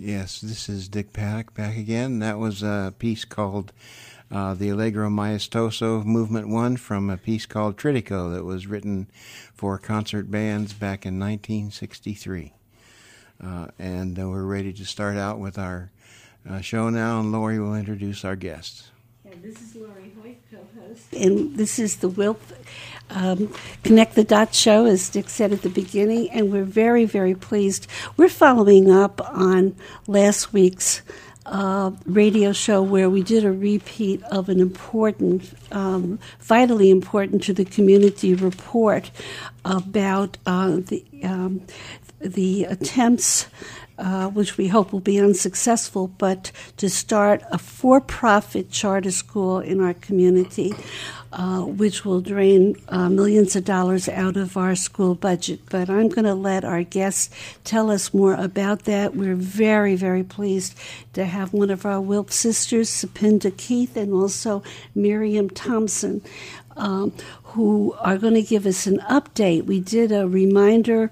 Yes, this is Dick Paddock back again. That was a piece called the Allegro Maestoso Movement 1 from a piece called Tritico that was written for concert bands back in 1963. And we're ready to start out with our show now, and Lori will introduce our guests. This is Lori Hoyt, co-host. And this is the WILP Connect the Dots show, as Dick said at the beginning, and we're very, very pleased. We're following up on last week's radio show where we did a repeat of an important, vitally important to the community report about the attempts, which we hope will be unsuccessful, but to start a for-profit charter school in our community, which will drain millions of dollars out of our school budget. But I'm going to let our guests tell us more about that. We're very, very pleased to have one of our WILP sisters, Supinda Keith, and also Miriam Thompson, who are going to give us an update. We did a reminder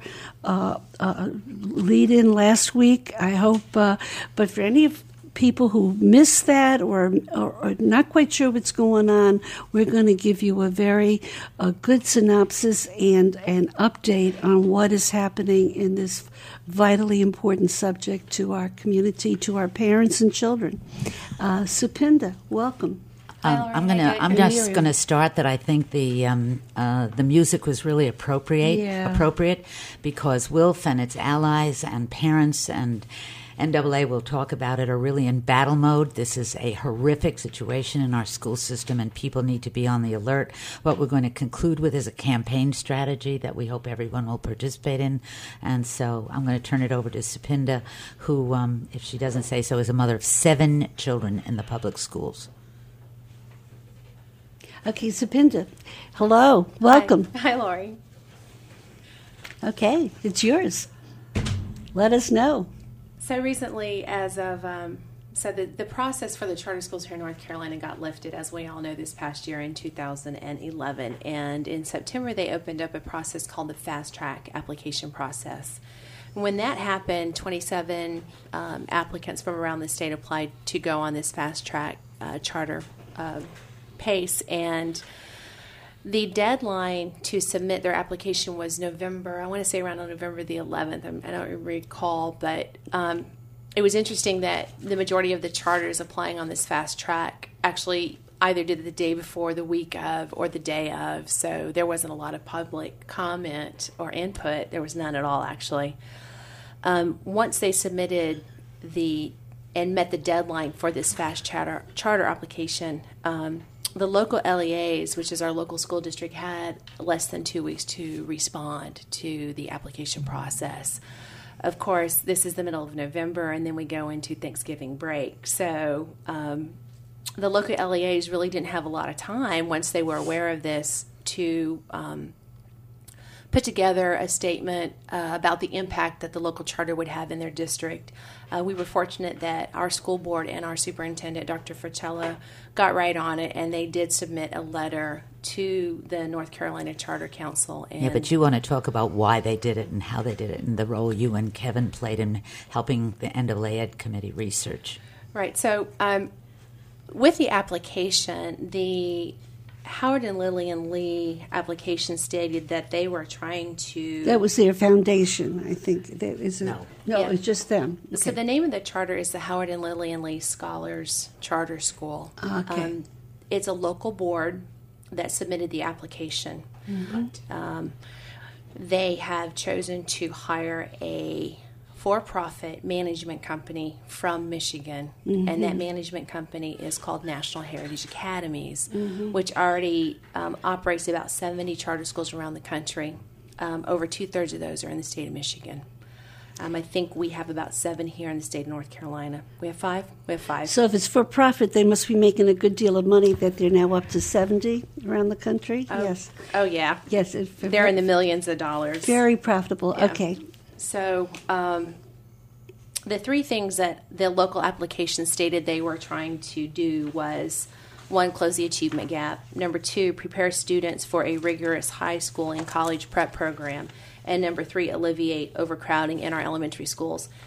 lead-in last week, I hope, but for any of people who missed that or not quite sure what's going on, we're going to give you a very good synopsis and an update on what is happening in this vitally important subject to our community, to our parents and children. Supinda, welcome. I'm just going to start that I think the music was really appropriate because WILF and its allies and parents and NAA will talk about it are really in battle mode. This is a horrific situation in our school system, and people need to be on the alert. What we're going to conclude with is a campaign strategy that we hope everyone will participate in. And so I'm going to turn it over to Supinda, who, if she doesn't say so, is a mother of 7 children in the public schools. Okay, Supinda, hello, welcome. Hi, Lori. Okay, it's yours. Let us know. So recently, as of, the process for the charter schools here in North Carolina got lifted, as we all know, this past year in 2011. And in September, they opened up a process called the Fast Track application process. When that happened, 27 applicants from around the state applied to go on this Fast Track charter pace, and the deadline to submit their application was November, I want to say around November the 11th. I don't recall, but it was interesting that the majority of the charters applying on this fast track actually either did it the day before, the week of, or the day of, so there wasn't a lot of public comment or input. There was none at all, actually. Once they submitted and met the deadline for this fast charter application, the local LEAs, which is our local school district, had less than 2 weeks to respond to the application process. Of course, this is the middle of November, and then we go into Thanksgiving break. So the local LEAs really didn't have a lot of time, once they were aware of this, to put together a statement about the impact that the local charter would have in their district. We were fortunate that our school board and our superintendent, Dr. Fratello, got right on it, and they did submit a letter to the North Carolina Charter Council. Yeah, but you want to talk about why they did it and how they did it and the role you and Kevin played in helping the NAA Ed Committee research. Right. So with the application, the Howard and Lillian Lee application stated that they were trying to... That was their foundation, I think. That is No, yeah. It's just them. Okay. So the name of the charter is the Howard and Lillian Lee Scholars Charter School. Okay. It's a local board that submitted the application. Mm-hmm. They have chosen to hire a for-profit management company from Michigan, and that management company is called National Heritage Academies, which already operates about 70 charter schools around the country. Over 2/3 of those are in the state of Michigan. I think we have about 7 here in the state of North Carolina. We have 5? We have 5. So if it's for profit, they must be making a good deal of money that they're now up to 70 around the country? Yes. Oh, yeah. Yes. They're in the millions of dollars. Very profitable. Yeah. Okay. So the 3 things that the local application stated they were trying to do was, 1, close the achievement gap. Number 2, prepare students for a rigorous high school and college prep program. And number 3, alleviate overcrowding in our elementary schools.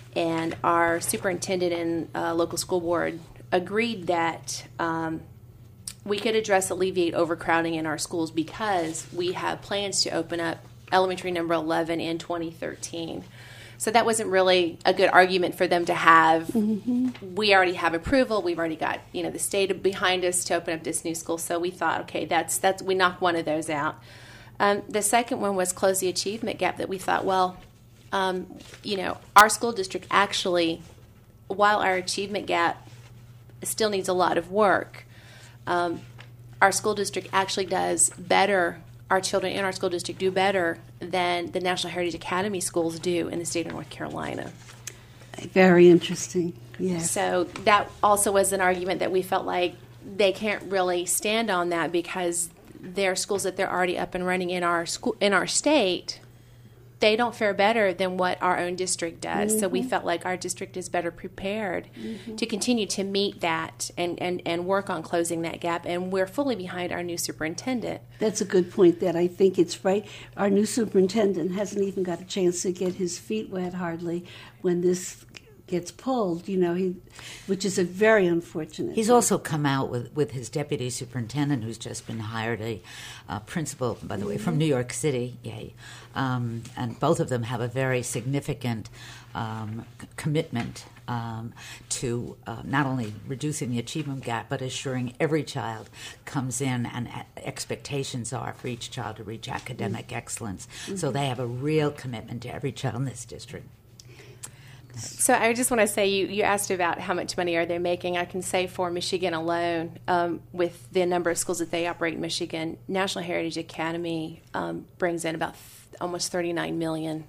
and our superintendent and local school board agreed that we could alleviate overcrowding in our schools because we have plans to open up elementary number 11 in 2013. So that wasn't really a good argument for them to have. We already have approval. We've already got the state behind us to open up this new school. So we thought, okay, that's we knocked one of those out. The second one was close the achievement gap. That we thought, well, our school district actually, while our achievement gap still needs a lot of work, our school district actually does better. Our children in our school district do better than the National Heritage Academy schools do in the state of North Carolina. Very interesting, yes. So that also was an argument that we felt like they can't really stand on that because their schools that they're already up and running in our state, they don't fare better than what our own district does. So we felt like our district is better prepared to continue to meet that and work on closing that gap. And we're fully behind our new superintendent. That's a good point, that I think it's right. Our new superintendent hasn't even got a chance to get his feet wet hardly when this gets pulled, which is a very unfortunate. He's also come out with his deputy superintendent, who's just been hired, a principal, by the way, from New York City. Yay. And both of them have a very significant commitment to not only reducing the achievement gap, but assuring every child comes in and expectations are for each child to reach academic excellence. So they have a real commitment to every child in this district. So I just want to say, you asked about how much money are they making. I can say for Michigan alone, with the number of schools that they operate in Michigan, National Heritage Academy brings in about almost $39 million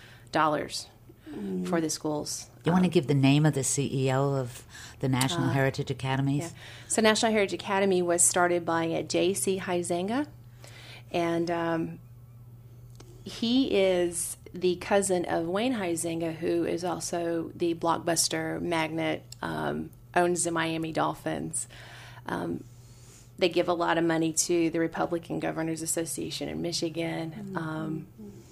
for the schools. You want to give the name of the CEO of the National Heritage Academies? Yeah. So National Heritage Academy was started by J.C. Huizenga, and he is the cousin of Wayne Huizenga, who is also the blockbuster magnate, owns the Miami Dolphins. They give a lot of money to the Republican Governors Association in Michigan.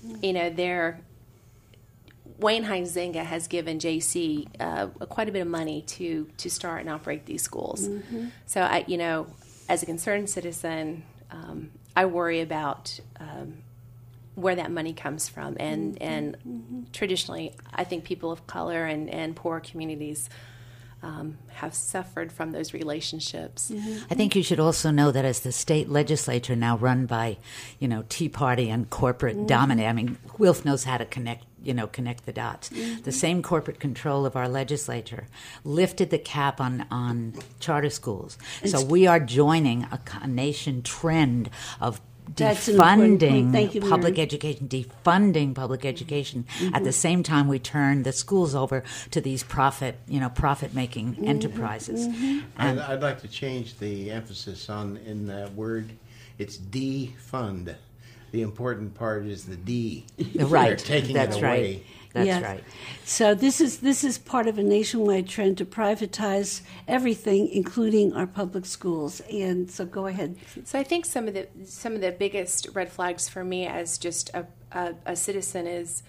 Wayne Huizenga has given JC quite a bit of money to start and operate these schools. So as a concerned citizen, I worry about where that money comes from. And traditionally, I think people of color and poor communities have suffered from those relationships. I think you should also know that as the state legislature now run by, Tea Party and corporate dominate, I mean, Wilf knows how to connect the dots. The same corporate control of our legislature lifted the cap on charter schools. So we are joining a nation trend of defunding public education, defunding public education. At the same time, we turn the schools over to these profit-making enterprises. And I'd like to change the emphasis in that word. It's defund. The important part is the D. Right. They're taking That's it away. Right. That's right. So this is part of a nationwide trend to privatize everything, including our public schools. And so go ahead. So I think some of the biggest red flags for me as just a citizen is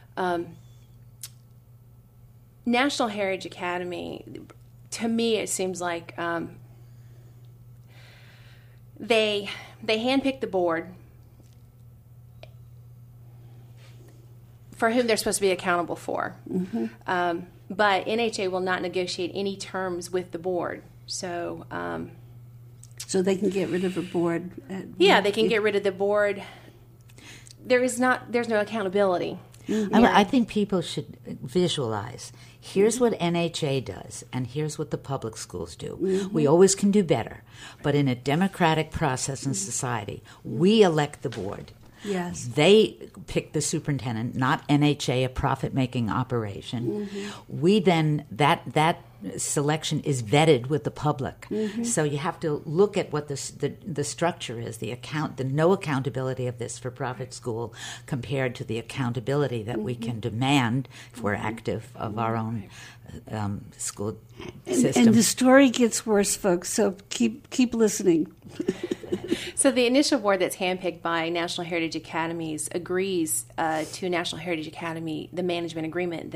National Heritage Academy. To me, it seems like they handpick the board for whom they're supposed to be accountable for. But NHA will not negotiate any terms with the board. So they can get rid of a board. They can get rid of the board. There's no accountability. I think people should visualize. Here's what NHA does, and here's what the public schools do. We always can do better. But in a democratic process in society, we elect the board. Yes. They pick the superintendent, not NHA, a profit-making operation. We then, that selection is vetted with the public. So you have to look at what the structure is, the no accountability of this for-profit school compared to the accountability that we can demand if we're active of our own school system. And the story gets worse, folks, so keep listening. So the initial board that's handpicked by National Heritage Academies agrees to National Heritage Academy, the management agreement that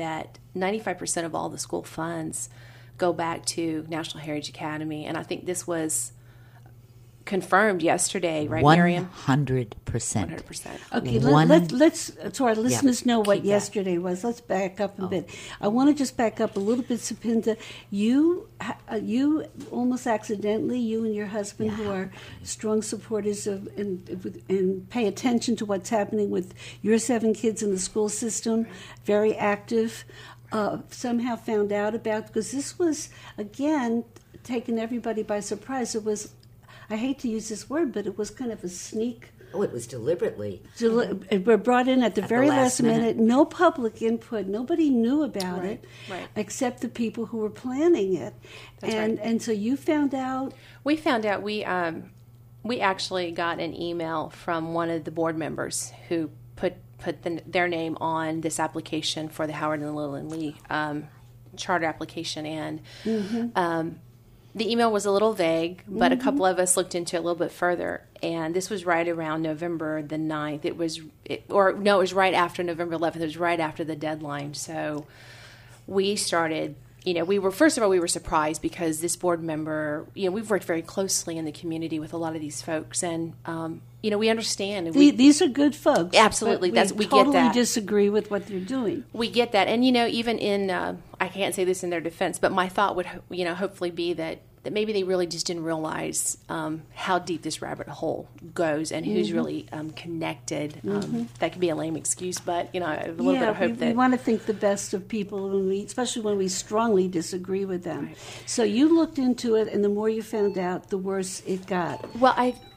95% of all the school funds go back to National Heritage Academy. And I think this was confirmed yesterday, right, Miriam? 100%. 100%. Okay, let's so our listeners know what yesterday was. Let's back up a bit. I want to just back up a little bit, Sapinda. You almost accidentally, you and your husband, who are strong supporters of and pay attention to what's happening with your 7 kids in the school system, very active, somehow found out about, because this was, again, taking everybody by surprise. It was, I hate to use this word, but it was kind of a sneak. Oh, it was deliberately. We're brought in at the very last minute. No public input. Nobody knew about it, except the people who were planning it. And so you found out. We found out. We actually got an email from one of the board members who put their name on this application for the Howard and Lillian Lee charter application, and the email was a little vague, but a couple of us looked into it a little bit further, and this was right around November the 9th. It was right after November 11th. It was right after the deadline. So we started, we were surprised because this board member, we've worked very closely in the community with a lot of these folks, and, we understand. And these are good folks. Absolutely. We totally get that. Disagree with what they're doing. We get that. And, even in, I can't say this in their defense, but my thought would, hopefully be that maybe they really just didn't realize how deep this rabbit hole goes and who's really connected. That could be a lame excuse, but, I have a little bit of hope that... we want to think the best of people, especially when we strongly disagree with them. Right. So you looked into it, and the more you found out, the worse it got. Well,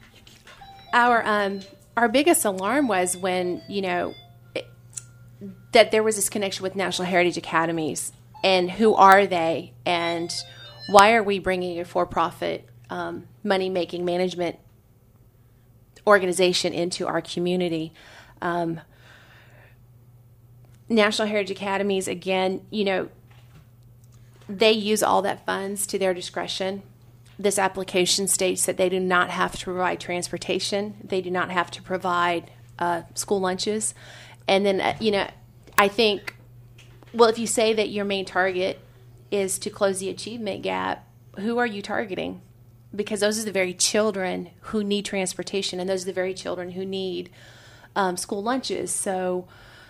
our biggest alarm was when, that there was this connection with National Heritage Academies, and who are they, and why are we bringing a for-profit money-making management organization into our community? National Heritage Academies, again, they use all that funds to their discretion. This application states that they do not have to provide transportation. They do not have to provide school lunches. And then, I think, well, if you say that your main target is to close the achievement gap, who are you targeting? Because those are the very children who need transportation, and those are the very children who need school lunches. So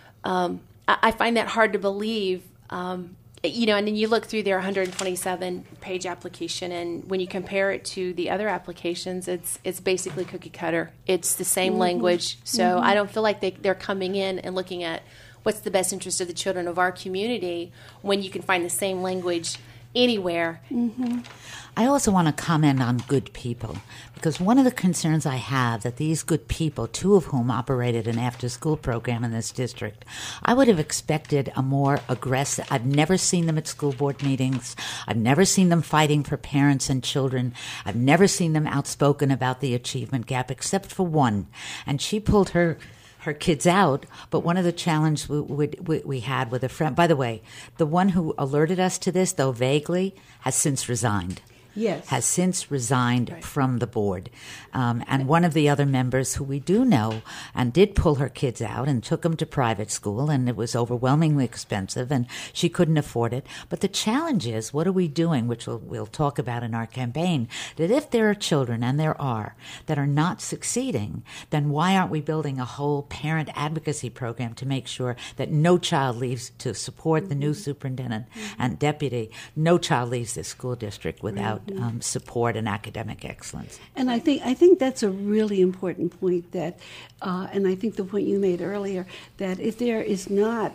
I find that hard to believe. And then you look through their 127-page application, and when you compare it to the other applications, it's basically cookie cutter. It's the same language. So I don't feel like they're coming in and looking at what's the best interest of the children of our community when you can find the same language anywhere. I also want to comment on good people, because one of the concerns I have that these good people, 2 of whom operated an after-school program in this district, I would have expected a more aggressive. I've never seen them at school board meetings. I've never seen them fighting for parents and children. I've never seen them outspoken about the achievement gap, except for one, and she pulled her kids out, but one of the challenges we had with a friend, by the way, the one who alerted us to this, though vaguely, has since resigned. Yes. Has since resigned from the board. And one of the other members who we do know and did pull her kids out and took them to private school, and it was overwhelmingly expensive, and she couldn't afford it. But the challenge is, what are we doing, which we'll talk about in our campaign, that if there are children, and there are, that are not succeeding, then why aren't we building a whole parent advocacy program to make sure that no child leaves, to support the new superintendent and deputy, no child leaves this school district without support and academic excellence. And I think that's a really important point, that, and I think the point you made earlier, that if there is not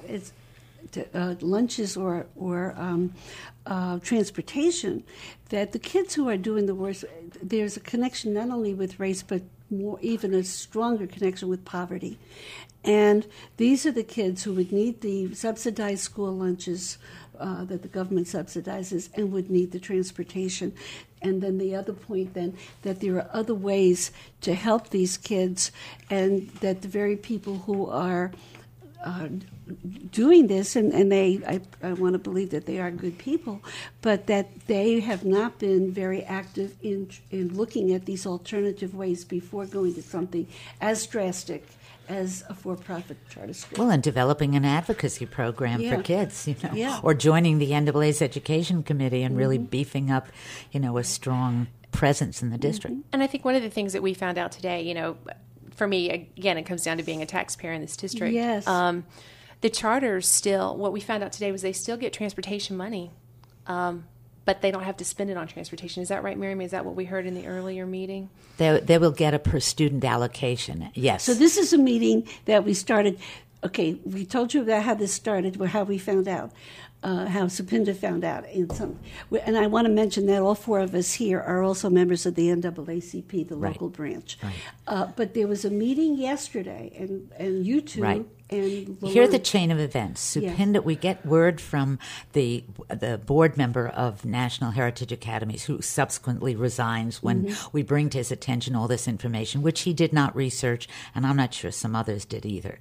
lunches or transportation, that the kids who are doing the worst, there's a connection not only with race, but even a stronger connection with poverty. And these are the kids who would need the subsidized school lunches that the government subsidizes, and would need the transportation. And then the other point then, that there are other ways to help these kids, and that the very people who are doing this, and I want to believe that they are good people, but that they have not been very active in looking at these alternative ways before going to something as drastic as a for-profit charter school. Well, and developing an advocacy program for kids, or joining the NAA's Education Committee and really beefing up, a strong presence in the district. And I think one of the things that we found out today, for me, again, it comes down to being a taxpayer in this district. Yes. The charters still, what we found out today was they still get transportation money, but they don't have to spend it on transportation. Is that right, Miriam? Is that what we heard in the earlier meeting? They will get a per student allocation, yes. So this is a meeting that we started. Okay, we told you about how this started, or how we found out, how Supinda found out. And I want to mention that all four of us here are also members of the NAACP, the local branch. Right. But there was a meeting yesterday, and you two and Lauren. Here are the chain of events. Supinda, we get word from the board member of National Heritage Academies, who subsequently resigns when we bring to his attention all this information, which he did not research, and I'm not sure some others did either.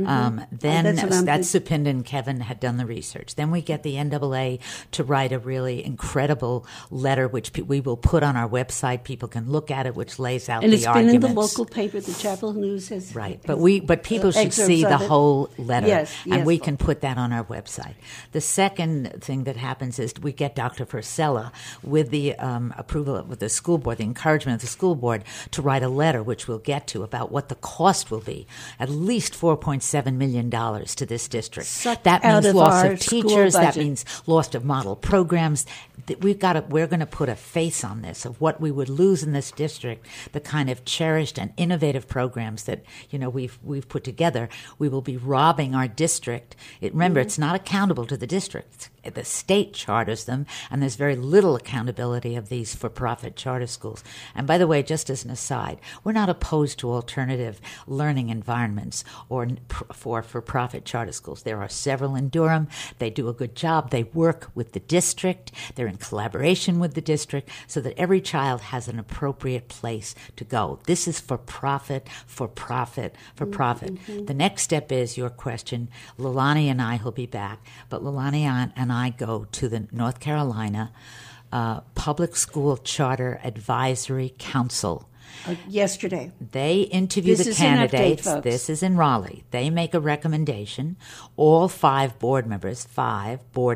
Then that's Supinda and Kevin had done the research. Then we get the NAA to write a really incredible letter, which we will put on our website. People can look at it, which lays out the arguments. And it's been in the local paper. The Chapel News has but people should see the whole letter, yes, and we can put that on our website. The second thing that happens is we get Dr. Purcell with the approval of the school board, the encouragement of the school board, to write a letter, which we'll get to, about what the cost will be. At least $4.7 million to this district. That means loss of teachers. That means loss of model programs. We're going to put a face on this of what we would lose in this district. The kind of cherished and innovative programs that we've put together. We will be robbing our district. Remember, it's not accountable to the district. The state charters them, and there's very little accountability of these for-profit charter schools. And by the way, just as an aside, we're not opposed to alternative learning environments or for-profit charter schools. There are several in Durham. They do a good job. They work with the district. They're in collaboration with the district so that every child has an appropriate place to go. This is for-profit. The next step is your question. Leilani and I will be back, but Leilani and I go to the North Carolina Public School Charter Advisory Council. Yesterday. They interview the candidates. This is in Raleigh. They make a recommendation. All five board members of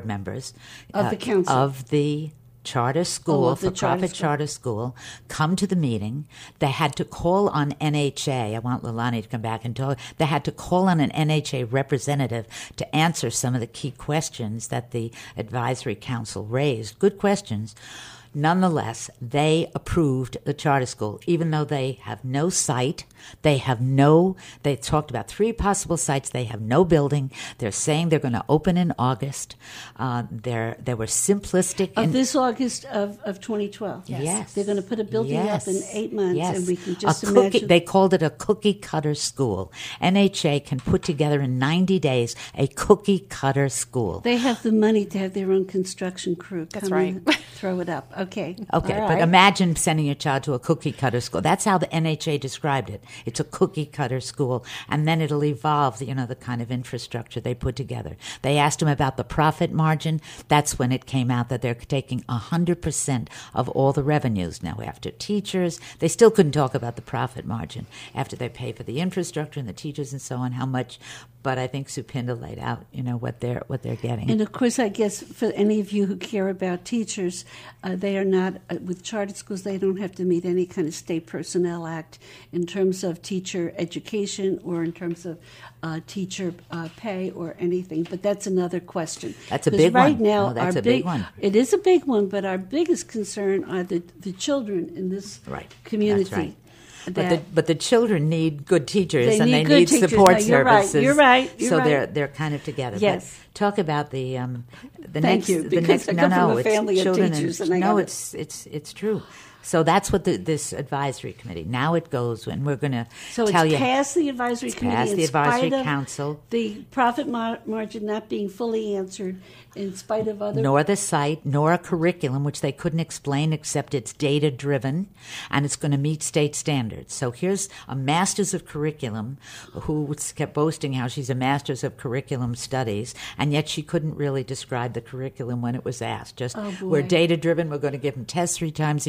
the council of the charter school, for-profit charter school, come to the meeting. They had to call on NHA. I want Leilani to come back and talk. They had to call on an NHA representative to answer some of the key questions that the advisory council raised. Good questions. Nonetheless, they approved the charter school, even though they have no site. They talked about 3 possible sites. They have no building. They're saying they're going to open in August. They were simplistic. This August of 2012. Yes. They're going to put a building up in 8 months, and we can just imagine. They called it a cookie-cutter school. NHA can put together in 90 days a cookie-cutter school. They have the money to have their own construction crew come in and throw it up. Okay, but imagine sending your child to a cookie-cutter school. That's how the NHA described it. It's a cookie-cutter school, and then it'll evolve, the kind of infrastructure they put together. They asked him about the profit margin. That's when it came out that they're taking 100% of all the revenues. Now, after teachers, they still couldn't talk about the profit margin. After they pay for the infrastructure and the teachers and so on, how much. But I think Supinda laid out, what they're getting. And of course, I guess for any of you who care about teachers, they are not with charter schools. They don't have to meet any kind of state personnel act in terms of teacher education or in terms of teacher pay or anything. But that's another question. That's a big one. Right now, that's a big one. It is a big one, but our biggest concern are the children in this community. That's right. But the children need good teachers, and they need support services. You're right. So they're kind of together. Yes. But talk about the Thank you. Because I come from a family of teachers, it's true. So that's what this advisory committee. Now it goes, and we're going to tell you. So it's past the advisory committee. Past the advisory council. The profit margin not being fully answered, in spite of other. Nor the site, nor a curriculum, which they couldn't explain except it's data-driven, and it's going to meet state standards. So here's a master's of curriculum who kept boasting how she's a master's of curriculum studies, and yet she couldn't really describe the curriculum when it was asked. We're data-driven. We're going to give them tests 3 times a year.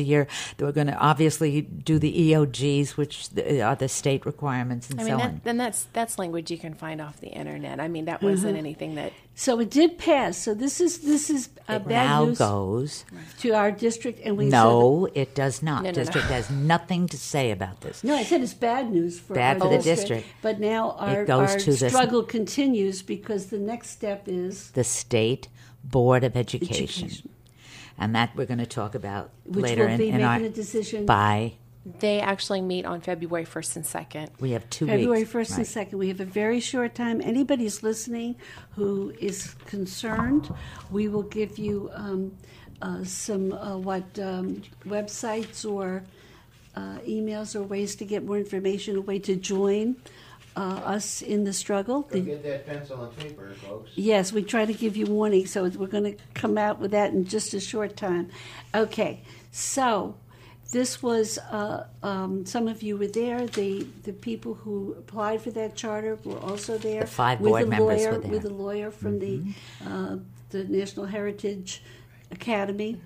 We're going to obviously do the EOGs, which are the state requirements, and so on. Then that's language you can find off the internet. I mean, that wasn't anything that. So it did pass. So this is bad now news goes to our district, and we no, it does not. No. District has nothing to say about this. No, I said it's bad news for Bad our for the district. But now our to the struggle continues because the next step is the State Board of Education. And that we're going to talk about which later will be in making our a decision by. They actually meet on February 1st and 2nd. We have 2 February weeks. 1st and 2nd. We have a very short time. Anybody's listening who is concerned, we will give you some websites or emails or ways to get more information, a way to join us in the struggle. Go get that pencil and paper, folks. Yes, we try to give you warning, so we're going to come out with that in just a short time. Okay, so this was, some of you were there. The people who applied for that charter were also there. The 5 board members were there. With a lawyer from the National Heritage Academy.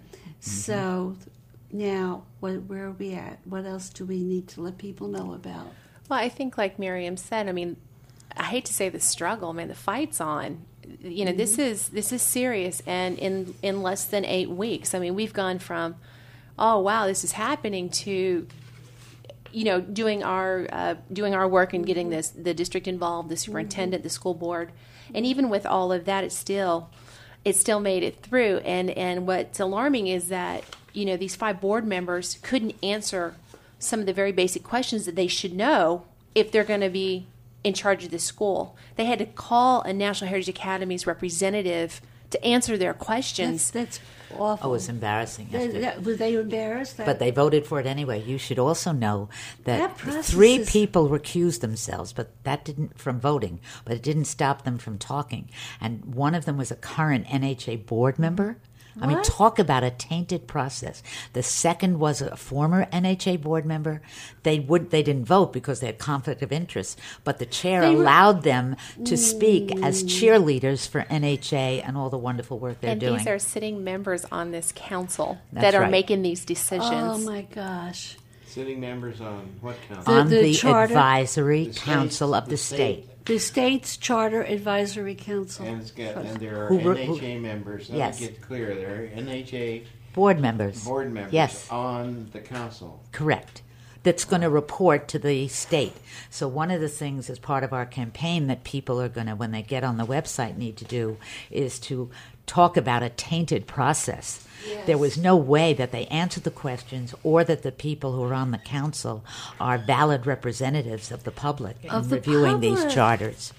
So now, where are we at? What else do we need to let people know about? Well, I think like Miriam said, I mean, I hate to say the struggle, man, the fight's on. You know, this is serious, and in less than 8 weeks, I mean, we've gone from, oh wow, this is happening, to, you know, doing our work and getting the district involved, the superintendent, the school board, and even with all of that, it still made it through. And what's alarming is that, you know, these 5 board members couldn't answer some of the very basic questions that they should know if they're going to be in charge of the school. They had to call a National Heritage Academy's representative to answer their questions. That's awful. Oh, it was embarrassing. Were they embarrassed? But they voted for it anyway. You should also know that process 3 is- people recused themselves, but that didn't from voting, but it didn't stop them from talking. And one of them was a current NHA board member. I mean, talk about a tainted process. The second was a former NHA board member. They didn't vote because they had conflict of interest, but the chair allowed them to speak as cheerleaders for NHA and all the wonderful work they're doing. And these are sitting members on this council That's that are right. making these decisions. Oh my gosh. Sitting members on what council? On The the charter- advisory The state- council of the the state. The state's Charter Advisory Council. And there are Who- NHA members. Let yes. me get clear. There are NHA Board members. board members Yes. on the council. Correct. That's going to report to the state. So one of the things as part of our campaign that people are going to, when they get on the website, need to do is to talk about a tainted process. Yes. There was no way that they answered the questions or that the people who are on the council are valid representatives of the public in reviewing these charters.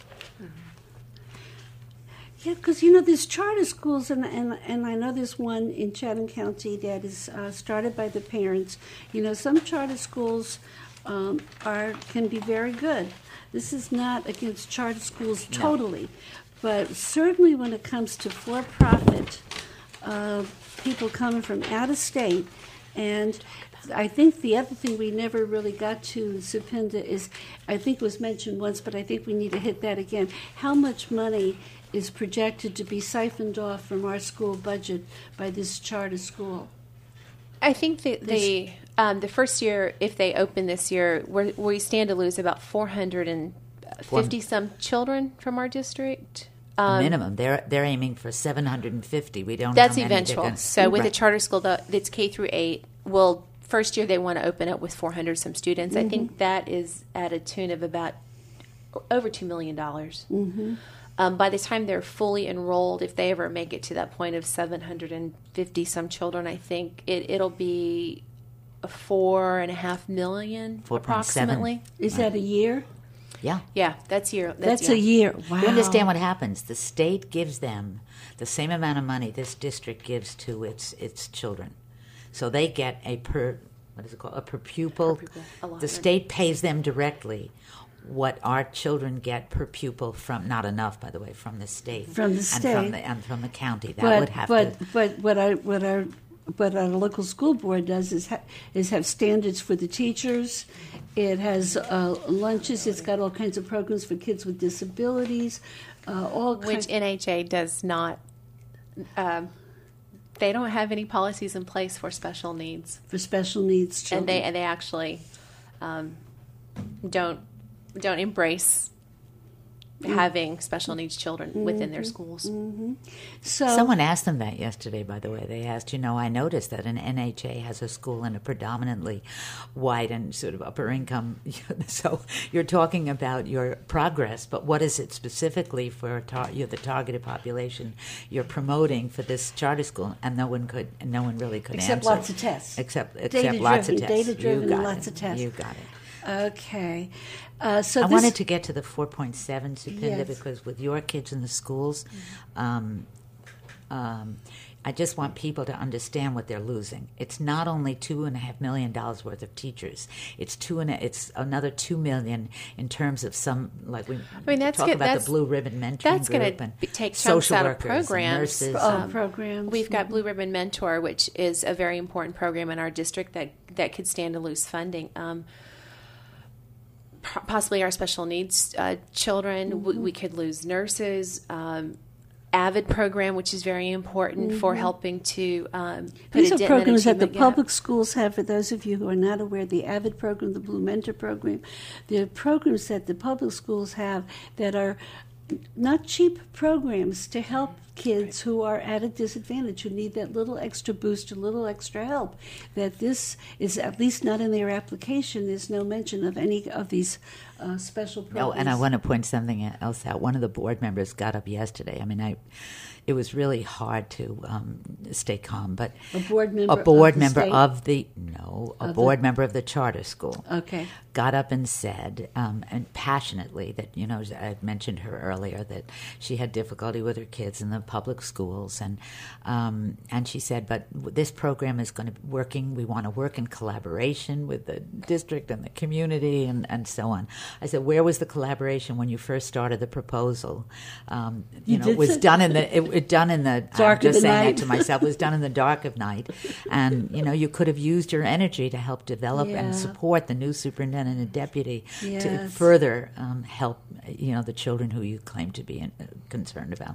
Yeah, because, you know, there's charter schools, and I know there's one in Chatham County that is started by the parents. You know, some charter schools can be very good. This is not against charter schools totally, but certainly when it comes to for-profit people coming from out of state. And I think the other thing we never really got to, Supinda, is, I think it was mentioned once, but I think we need to hit that again. How much money is projected to be siphoned off from our school budget by this charter school? I think the first year, if they open this year, we stand to lose about 450 some children from our district. Minimum. They're aiming for 750. We don't. That's know how many eventual. they're gonna, So with right. a charter school that's K through 8, well, first year they want to open up with 400 some students. I think that is at a tune of about over $2 million. By the time they're fully enrolled, if they ever make it to that point of 750 some children, I think it'll be $4.5 million 4.7. approximately. Is that a year? Yeah. Yeah, that's year. That's a year. Wow. You understand what happens? The state gives them the same amount of money this district gives to its children, so they get a per pupil. The state pays them directly what our children get per pupil from, not enough, by the way, from the state, From the state. and from the county. That But would have to. but what our local school board does is have standards for the teachers. It has lunches. It's got all kinds of programs for kids with disabilities. Which NHA does not They don't have any policies in place for special needs. For special needs children. And they actually don't embrace having special needs children within their schools. So someone asked them that yesterday, by the way. They asked, I noticed that an NHA has a school in a predominantly white and sort of upper income. So you're talking about your progress, but what is it specifically for the targeted population you're promoting for this charter school? And no one really could except answer. Lots of tests. Except lots of tests. Data-driven and lots of tests. You got it. Okay. I wanted to get to the 4.7, Supinda, because with your kids in the schools, I just want people to understand what they're losing. It's not only $2.5 million worth of teachers. It's another $2 million in terms of some, like that's talk good. about the Blue Ribbon Mentoring that's group gonna and take social out workers, of programs. And nurses. Programs. We've got Blue Ribbon Mentor, which is a very important program in our district that could stand to lose funding. Possibly our special needs children. We could lose nurses. AVID program, which is very important for helping to These are programs that the public schools have. For those of you who are not aware, the AVID program, the Blue Mentor program, the programs that the public schools have that are not cheap programs to help kids who are at a disadvantage, who need that little extra boost, a little extra help. That this is at least not in their application. There's no mention of any of these special programs. Oh, and I want to point something else out. One of the board members got up yesterday. It was really hard to stay calm, but a board member of the charter school. Okay. Got up and said, and passionately, that I mentioned her earlier, that she had difficulty with her kids in the public schools, and she said, but this program is going to be working. We want to work in collaboration with the district and the community, and so on. I said, where was the collaboration when you first started the proposal? It was done in the dark of the night. That to myself, it was done in the dark of night, and you could have used your energy to help develop and support the new superintendent and deputy to further help the children who you claim to be concerned about.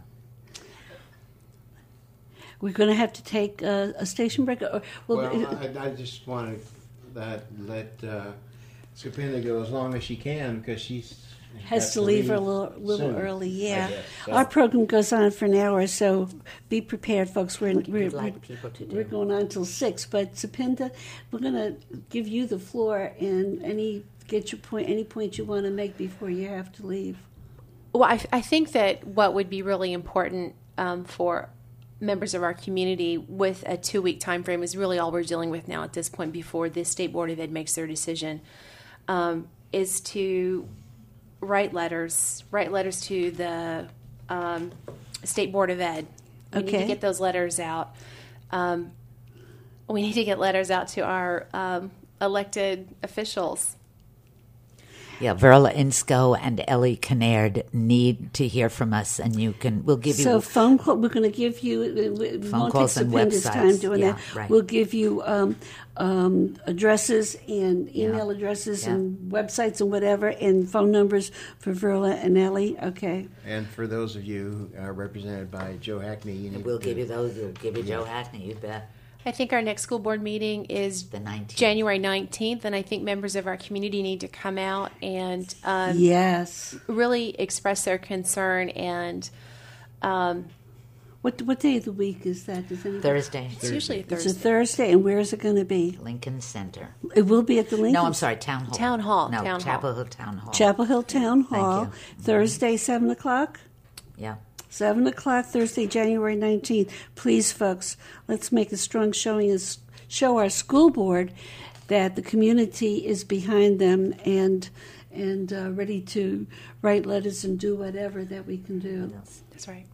We're going to have to take a station break. I just want to let Supinda go as long as she can, because she's has to leave a little early. Yeah, our program goes on for an hour, so be prepared, folks. We're going on till 6. But Supinda, we're going to give you the floor and any point you want to make before you have to leave. Well, I think that what would be really important for members of our community with a 2-week time frame is really all we're dealing with now at this point before the State Board of Ed makes their decision, is to write letters to the State Board of Ed. We need to get those letters out. We need to get letters out to our elected officials. Yeah, Verla Insco and Ellie Kinnaird need to hear from us, and we'll give you... So phone call, we're going to give you... Phone calls and websites. Time doing that. Right. We'll give you addresses and email addresses and websites and whatever, and phone numbers for Verla and Ellie. Okay. And for those of you represented by Joe Hackney... We'll give you those. We'll give you Joe Hackney, you bet. I think our next school board meeting is the 19th. January 19th, and I think members of our community need to come out and really express their concern. And what day of the week is that? Thursday. It's usually a Thursday. It's a Thursday, and where is it going to be? Lincoln Center. It will be at the Lincoln. No, I'm sorry, Town Hall. Town Hall. No, Town Chapel Hall. Hill Town Hall. Chapel Hill Town Hall. Thank you. Thursday, 7 o'clock. Yeah. 7 o'clock, Thursday, January 19th. Please, folks, let's make a strong showing and show our school board that the community is behind them and ready to write letters and do whatever that we can do. That's right.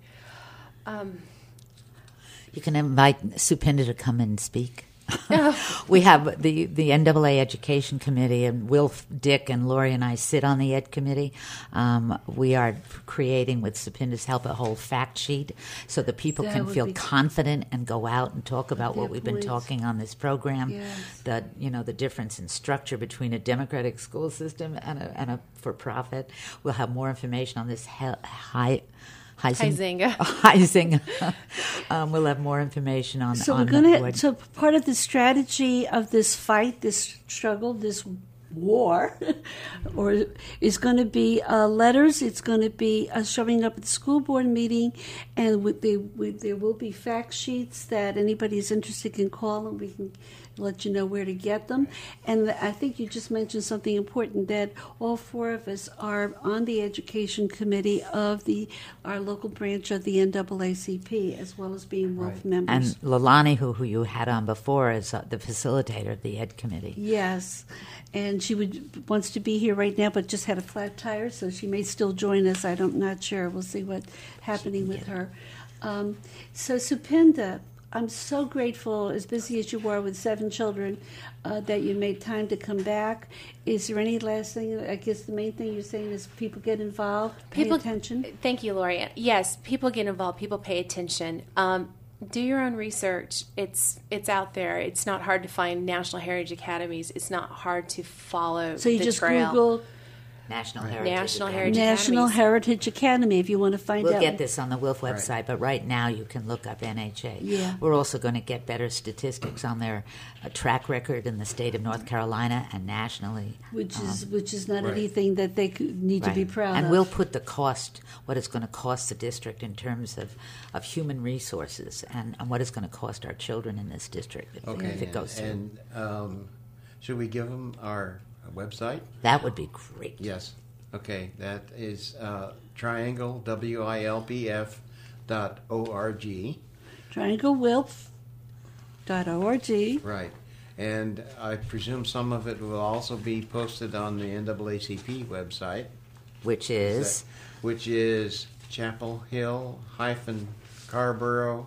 You can invite Supinda to come and speak. We have the NAA Education Committee, and Will, Dick, and Lori and I sit on the Ed Committee. We are creating, with Supinda's help, a whole fact sheet so that people can feel confident and go out and talk about what we've been talking on this program. Yes. The difference in structure between a democratic school system and a for-profit. We'll have more information on this Huizinga. We'll have more information on. So on we're going board. to. So part of the strategy of this fight, this struggle, this war, or is going to be letters. It's going to be showing up at the school board meeting, and there will be fact sheets that anybody is interested can call, and we can let you know where to get them. And I think you just mentioned something important, that all four of us are on the education committee of our local branch of the NAACP, as well as being WILF members. And Lalani, who you had on before, is the facilitator of the Ed Committee. Yes, and she wants to be here right now, but just had a flat tire, so she may still join us. I'm not sure. We'll see what's happening with her. So Supinda, I'm so grateful, as busy as you are with 7 children, that you made time to come back. Is there any last thing? I guess the main thing you're saying is people get involved, pay attention. Thank you, Lori. Yes, people get involved. People pay attention. Do your own research. It's out there. It's not hard to find National Heritage Academies. It's not hard to follow. So you the just trail. Google National Heritage Academy if you want to find out. We'll get this on the WILF website, but right now you can look up NHA. Yeah. We're also going to get better statistics on their track record in the state of North Carolina and nationally. Which is not anything that they need to be proud of. And we'll put the cost, what it's going to cost the district in terms of human resources and what it's going to cost our children in this district if it goes through. And should we give them our website? That would be great. Yes. Okay. That is Triangle, WILPF.org. TriangleWILF.org. Right. And I presume some of it will also be posted on the NAACP website. Which is Chapel Hill Carborough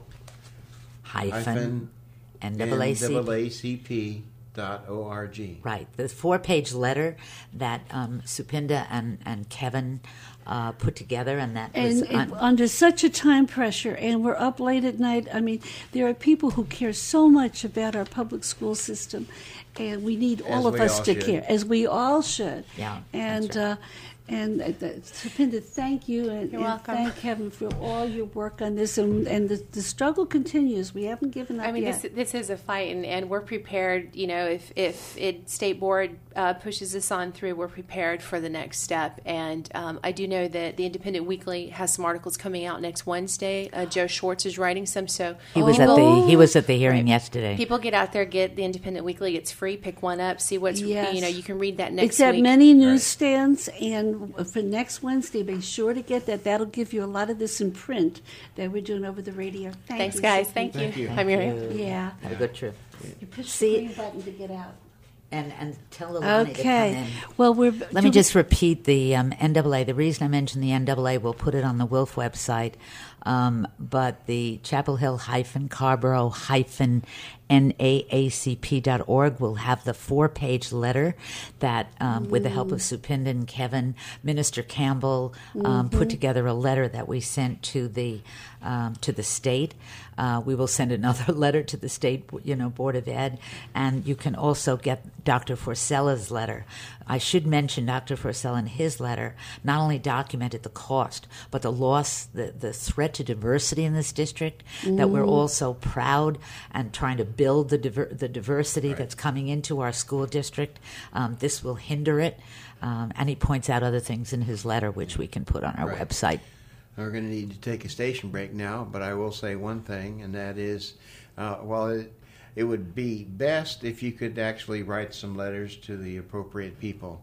NAACP.org. Right. The 4-page letter that Supinda and Kevin put together, and that was under such a time pressure, and we're up late at night. I mean, there are people who care so much about our public school system, and we need all of us to care, as we all should. Yeah. And Supinda, thank you, and welcome. Thank Kevin for all your work on this, and the struggle continues. We haven't given up yet. This is a fight, and we're prepared. You know, if state board pushes this on through, we're prepared for the next step. And I do know that the Independent Weekly has some articles coming out next Wednesday. Joe Schwartz is writing some, so he was at the hearing yesterday. People get out there, get the Independent Weekly. It's free. Pick one up. See what's you can read that next week. It's at many newsstands, and for next Wednesday, be sure to get that. That'll give you a lot of this in print that we're doing over the radio. Thanks, guys. Thank you. I'm Miriam. Yeah. Have a good trip. You push the green button to get out. And tell Lalani to come in. Well, let me just repeat the NAA. The reason I mentioned the NAA, we'll put it on the WILF website. But the Chapel Hill Carborough NAACP.org will have the 4-page letter that, with the help of Supinda and Kevin, Minister Campbell put together a letter that we sent to the state. We will send another letter to the state, Board of Ed, and you can also get Dr. Forcella's letter. I should mention Dr. Forcella in his letter not only documented the cost, but the loss, the threat to diversity in this district, that we're all so proud and trying to build the diversity that's coming into our school district. This will hinder it, and he points out other things in his letter which we can put on our website. We're going to need to take a station break now, but I will say one thing, and that is, it would be best if you could actually write some letters to the appropriate people.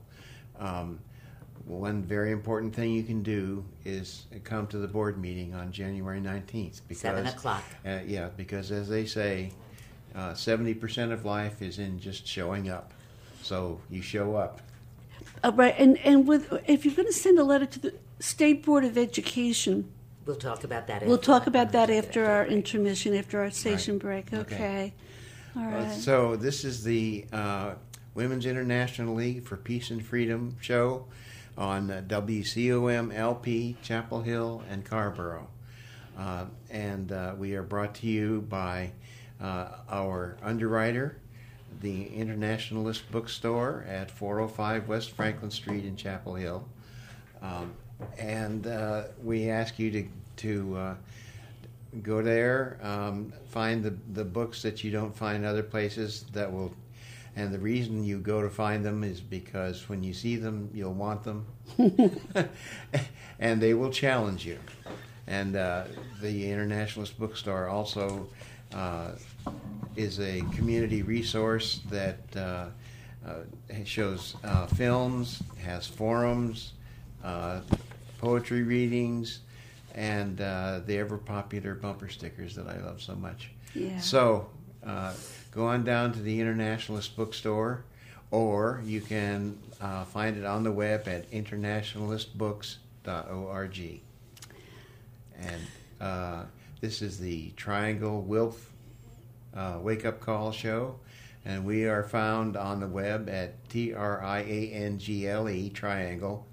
One very important thing you can do is come to the board meeting on January 19th. 7 o'clock. Because as they say, 70% of life is in just showing up. So you show up. Right, and if you're going to send a letter to the State Board of Education, we'll talk about that. After our intermission, after our station break. Okay. All right. So this is the Women's International League for Peace and Freedom show on WCOM LP, Chapel Hill, and Carborough. And we are brought to you by our underwriter, the Internationalist Bookstore at 405 West Franklin Street in Chapel Hill. And we ask you to go there, find the books that you don't find other places that will. And the reason you go to find them is because when you see them, you'll want them, and they will challenge you. And the Internationalist Bookstore also is a community resource that shows films, has forums, poetry readings, and the ever-popular bumper stickers that I love so much. Yeah. So go on down to the Internationalist Bookstore, or you can find it on the web at internationalistbooks.org. And this is the Triangle Wilf Wake-Up Call Show, and we are found on the web at TRIANGLE, Triangle,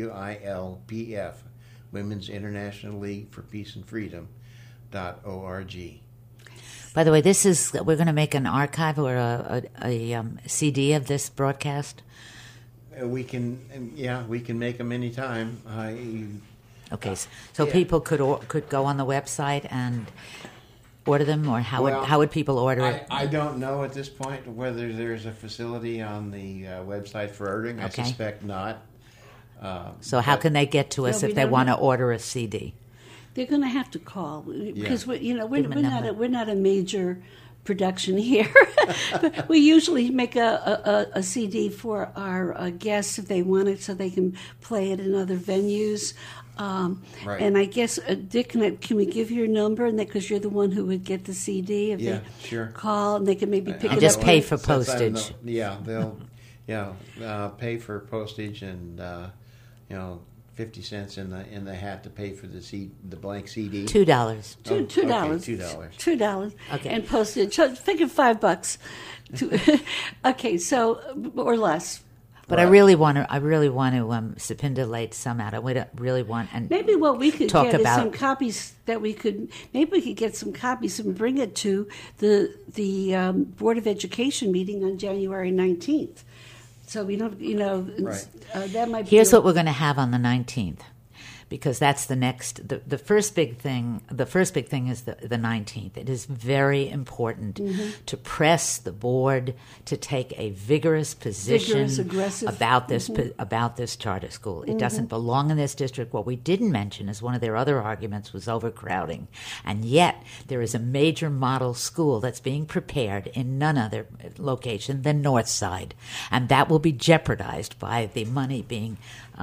WILPF, Women's International League for Peace and Freedom.org. By the way, we're going to make an archive or a CD of this broadcast. We can make them anytime. Okay, so people could go on the website and order them, or how would people order it? I don't know at this point whether there's a facility on the website for ordering. I suspect not. So how can they get to us if they want to order a CD? They're going to have to call because we're not a major production here. But we usually make a CD for our guests if they want it, so they can play it in other venues. Right. And I guess Dick, can we give your number? And because you're the one who would get the CD, if they call, and they can maybe pick it up. Just pay for postage. They'll pay for postage and 50 cents in the hat to pay for the blank CD. $2. $2. $2. Okay. And postage. Figure $5. Okay, so or less. But right. I really want to stipulate some out. We don't really want and maybe what we could talk get about is some copies that we could. Maybe we could get some copies and bring it to the Board of Education meeting on January 19th. So we don't, right. That might. Here's what we're going to have on the 19th, because that's the next. The first big thing. The first big thing is the 19th. It is very important to press the board to take a vigorous position about this charter school. It doesn't belong in this district. What we didn't mention is one of their other arguments was overcrowding, and yet there is a major model school that's being prepared in none other location than Northside, and that will be jeopardized by the money being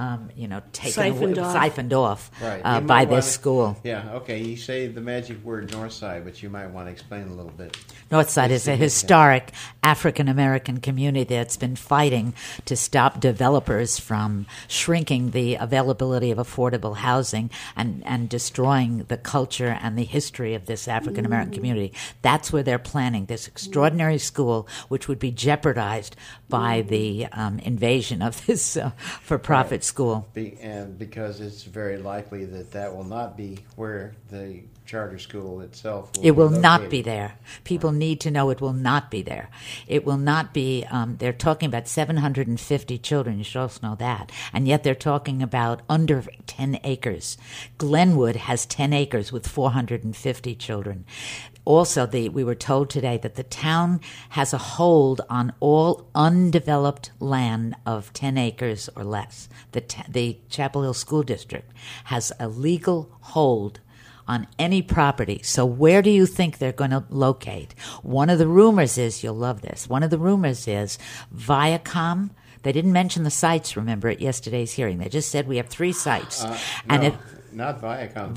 siphoned off right. by this school. Yeah, okay. You say the magic word Northside, but you might want to explain a little bit. Northside is a historic African-American community that's been fighting to stop developers from shrinking the availability of affordable housing and destroying the culture and the history of this African-American community. That's where they're planning this extraordinary school, which would be jeopardized by the invasion of this for-profit school. And because it's very likely that will not be where the charter school itself will It will be not be there. People need to know it will not be there. It will not be, they're talking about 750 children, you should also know that, and yet they're talking about under 10 acres. Glenwood has 10 acres with 450 children. Also, we were told today that the town has a hold on all undeveloped land of 10 acres or less. The Chapel Hill School District has a legal hold on any property. So where do you think they're going to locate? One of the rumors is, you'll love this, one of the rumors is Viacom. They didn't mention the sites, remember, at yesterday's hearing. They just said we have 3 sites. Not Viacom.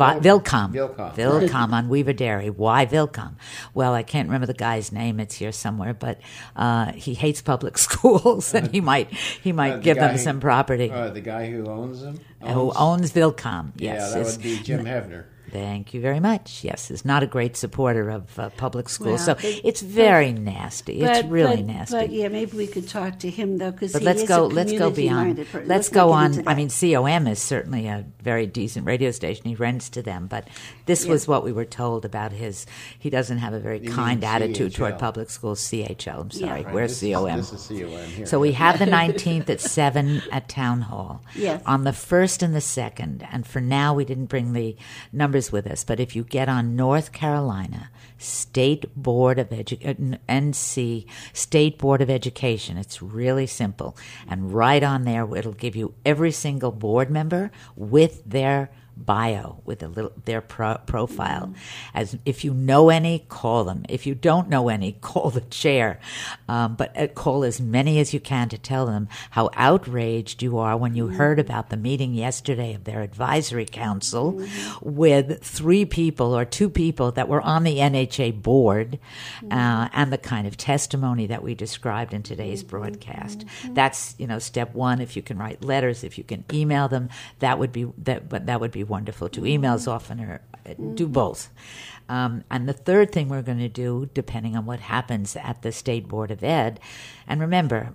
Vilcom on Weaver Dairy. Why Vilcom? Well, I can't remember the guy's name. It's here somewhere, but he hates public schools, and he might give them some property. The guy who owns them? Who owns Vilcom, yes. Yeah, that would be Jim Hefner. Thank you very much. Yes, is not a great supporter of public schools, so it's very nasty. It's really nasty. But yeah, maybe we could talk to him though, because let's go beyond. Let's go on. I mean, COM is certainly a very decent radio station. He rents to them, but this was what we were told about his. He doesn't have a very kind attitude toward public schools. CHL. I'm sorry, we're COM. This is COM here. So we have the 19th at 7 at Town Hall. Yes. On the 1st and the 2nd, and for now we didn't bring the numbers numbers with us, but if you get on North Carolina State Board of NC State Board of Education, it's really simple, and right on there it'll give you every single board member with their bio, with their profile. As if you know any, call them. If you don't know any, call the chair. But call as many as you can to tell them how outraged you are when you heard about the meeting yesterday of their advisory council with 3 people or 2 people that were on the NHA board, and the kind of testimony that we described in today's broadcast. That's step 1. If you can write letters, if you can email them, that would be wonderful. 2 emails often, or do both. And the third thing we're going to do, depending on what happens at the State Board of Ed, and remember,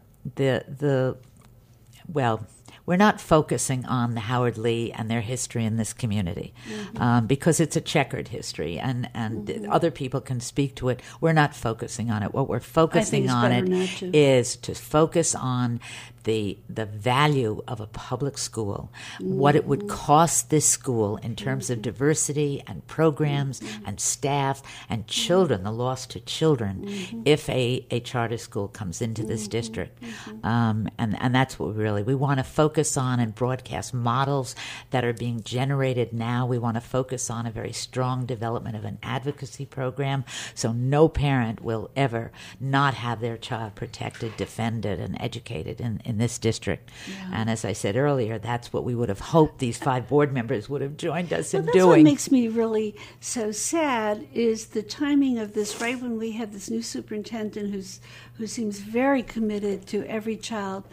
we're not focusing on the Howard Lee and their history in this community, because it's a checkered history, and other people can speak to it. We're not focusing on it. What we're focusing on is to focus on the value of a public school, what it would cost this school in terms of diversity and programs and staff and children, the loss to children, if a charter school comes into this district. And that's what we want to focus on and broadcast models that are being generated now. We want to focus on a very strong development of an advocacy program, so no parent will ever not have their child protected, defended, and educated in this district. And as I said earlier, that's what we would have hoped these 5 board members would have joined us in doing. What makes me really so sad is the timing of this, right when we have this new superintendent who seems very committed to every child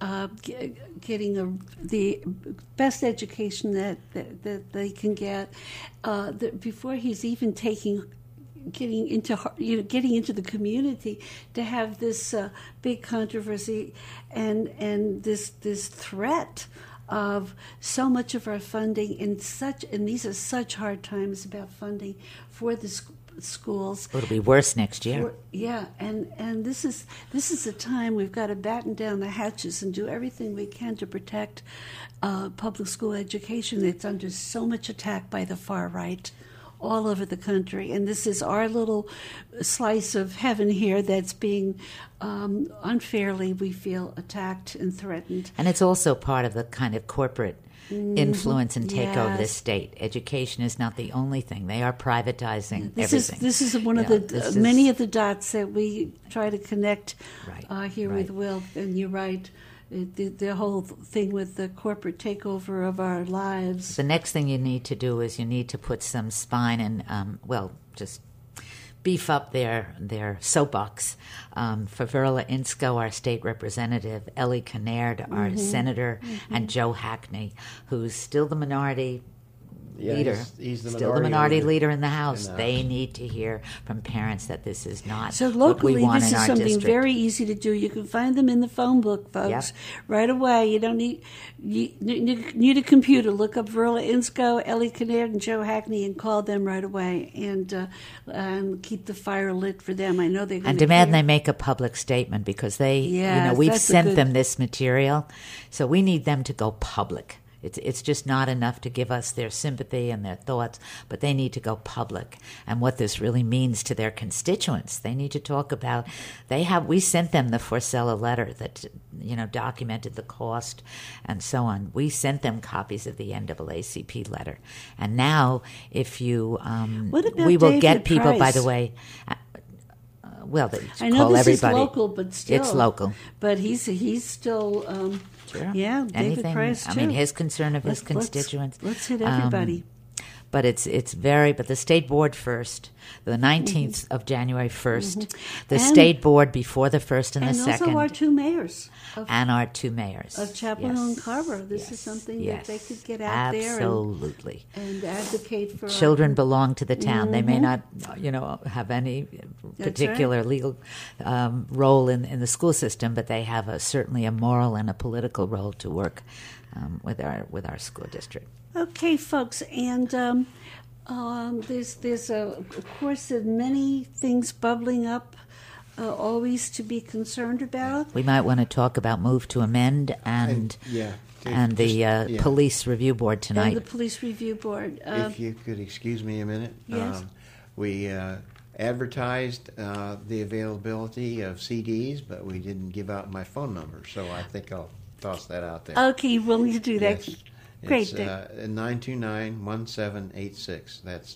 getting the best education that they can get, before he's even getting into the community, to have this big controversy and this threat of so much of our funding and these are such hard times about funding for the schools. It'll be worse next year. And this is a time we've got to batten down the hatches and do everything we can to protect public school education. It's under so much attack by the far right all over the country, and this is our little slice of heaven here that's being unfairly, we feel, attacked and threatened. And it's also part of the kind of corporate influence and take over this state. Education is not the only thing. They are privatizing everything. This is one of the many of the dots that we try to connect with Will, and you're right. The whole thing with the corporate takeover of our lives. The next thing you need to do is you need to put some spine and, just beef up their soapbox for Verla Insko, our state representative, Ellie Kinnaird, our senator, and Joe Hackney, who's still the minority leader. He's still the minority leader in the House. They need to hear from parents that this is not so locally, what we want this in is our something district. very easy to do. You can find them in the phone book, folks, right away. You don't need a computer. Look up Verla Insko, Ellie Kinnaird, and Joe Hackney, and call them right away, and keep the fire lit for them. I know they're going to demand they make a public statement, because we've sent them this material, so we need them to go public. It's just not enough to give us their sympathy and their thoughts, but they need to go public and what this really means to their constituents. They need to talk about. We sent them the Forcella letter that documented the cost and so on. We sent them copies of the NAACP letter, and now if you, we will get people. Price? By the way. I know call this everybody. is local, but still. It's local. But he's still... Sure. Yeah, David Price, too. his concern of his constituents. Let's hit everybody. But but the state board first, the 19th of January 1st, the state board before the 1st and the 2nd. And also our 2 mayors. Our 2 mayors. Of Chapel Hill and Carver. This is something that they could get out Absolutely. there and advocate for. Children belong to the town. They may not, have any particular legal role in the school system, but they have certainly a moral and a political role to work with our school district. Okay, folks, and there's of course many things bubbling up, always to be concerned about. We might want to talk about move to amend and and the police review board tonight. And the police review board. If you could excuse me a minute. Yes. We advertised the availability of CDs, but we didn't give out my phone number, so I think I'll toss that out there. Okay, you're willing to do that. Yes. Great, It's Dick. 929-1786. That's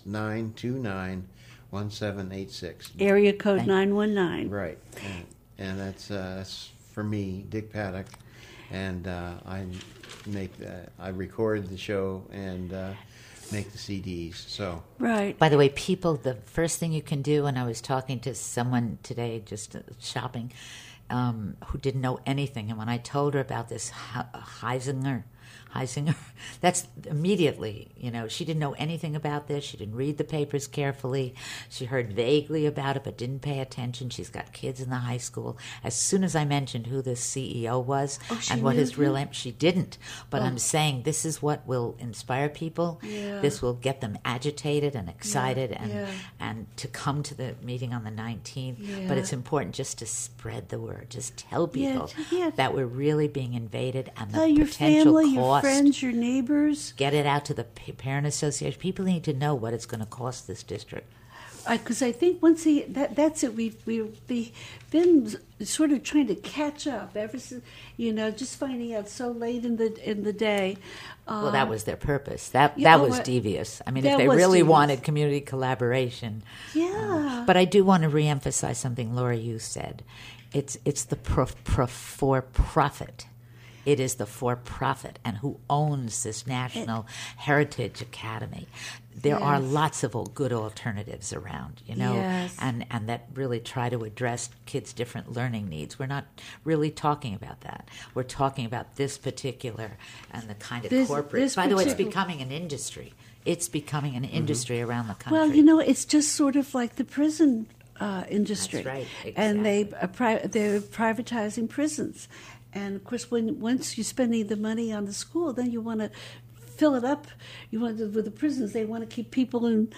929-1786. Area code 919. Right. And that's for me, Dick Paddock, and I record the show and make the CDs. So Right. By the way, people, the first thing you can do, and I was talking to someone today just shopping who didn't know anything, and when I told her about this Heisinger, that's immediately, she didn't know anything about this. She didn't read the papers carefully. She heard vaguely about it but didn't pay attention. She's got kids in the high school. As soon as I mentioned who this CEO was and what his real aim, she didn't. But I'm saying this is what will inspire people. Yeah. This will get them agitated and excited Yeah. and to come to the meeting on the 19th. Yeah. But it's important just to spread the word. Just tell people Yeah. that we're really being invaded and the Tell your potential family, your cost. friends, your neighbors. Get it out to the parent association. People need to know what it's going to cost this district. Because I think once that's it. We've been sort of trying to catch up ever since, just finding out so late in the day. Well, that was their purpose. That oh, was devious. I mean, that if they was really devious. wanted community collaboration. Yeah. But I do want to reemphasize something, Laura, you said. It's the for-profit. It is the for-profit, and who owns this National Heritage Academy. There are lots of good alternatives around, Yes. and that really try to address kids' different learning needs. We're not really talking about that. We're talking about this particular and the kind of corporate. By the way, it's becoming an industry. It's becoming an industry around the country. Well, it's just sort of like the prison industry. That's right, And they're privatizing prisons. And of course, once you're spending the money on the school, then you want to fill it up. You want with the prisons, they want to keep people in.